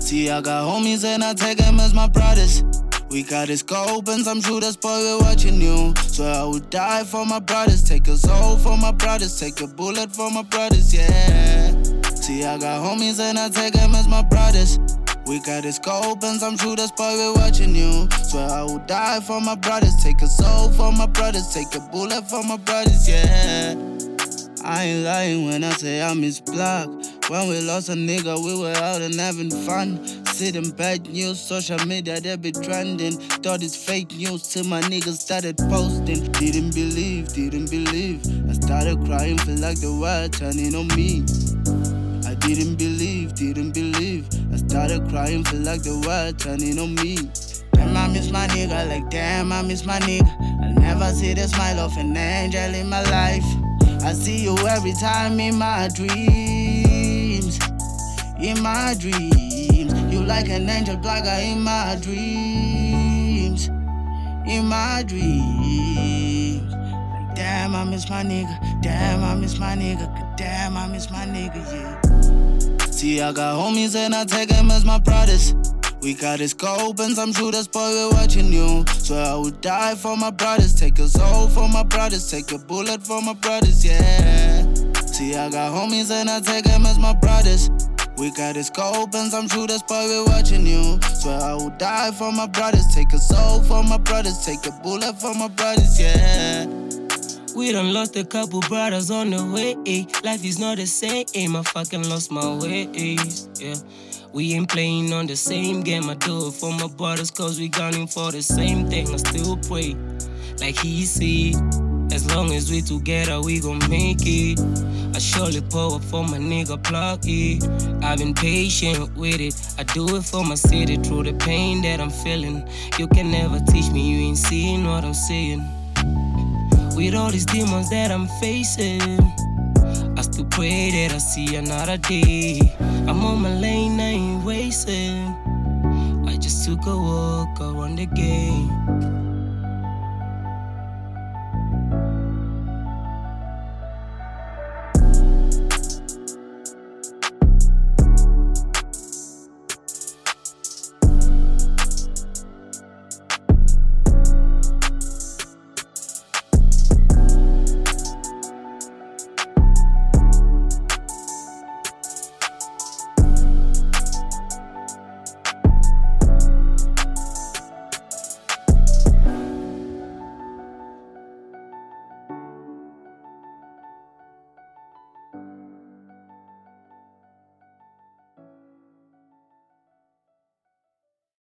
See, I got homies and I take them as my brothers. We got this scope and some shooters, boy, we're watching you. So I would die for my brothers, take a soul for my brothers, take a bullet for my brothers, yeah. See, I got homies and I take them as my brothers. We got this scope and some shooters, boy, we're watching you. Swear I would die for my brothers, take a soul for my brothers, take a bullet for my brothers, yeah. I ain't lying when I say I miss block. When we lost a nigga, we were out and having fun. Sitting bad news, social media, they be trending. Thought it's fake news till my niggas started posting. Didn't believe. I started crying, feel like the world turning on me. I didn't believe. I started crying, feel like the world turning on me. Damn, I miss my nigga, like damn, I miss my nigga. I'll never see the smile of an angel in my life. I see you every time in my dreams. In my dreams, you like an angel blogger in my dreams. In my dreams, like damn, I miss my nigga. Damn, I miss my nigga. Damn, I miss my nigga, yeah. See, I got homies and I take them as my brothers. We got this scope and some shooters, boy, we're watching you. Swear I would die for my brothers, take a soul for my brothers, take a bullet for my brothers, yeah. See, I got homies and I take them as my brothers. We got this scope and some shooters, boy, we're watching you. Swear I would die for my brothers, take a soul for my brothers, take a bullet for my brothers, yeah. We done lost a couple brothers on the way. Life is not the same. I fucking lost my ways. Yeah. We ain't playing on the same game. I do it for my brothers, cause we gunning for the same thing. I still pray, like he said, as long as we together, we gon' make it. I surely pour up for my nigga Plucky. I've been patient with it. I do it for my city through the pain that I'm feeling. You can never teach me, you ain't seeing what I'm saying. With all these demons that I'm facing, I still pray that I see another day. I'm on my lane, I ain't wasting. I just took a walk around the game.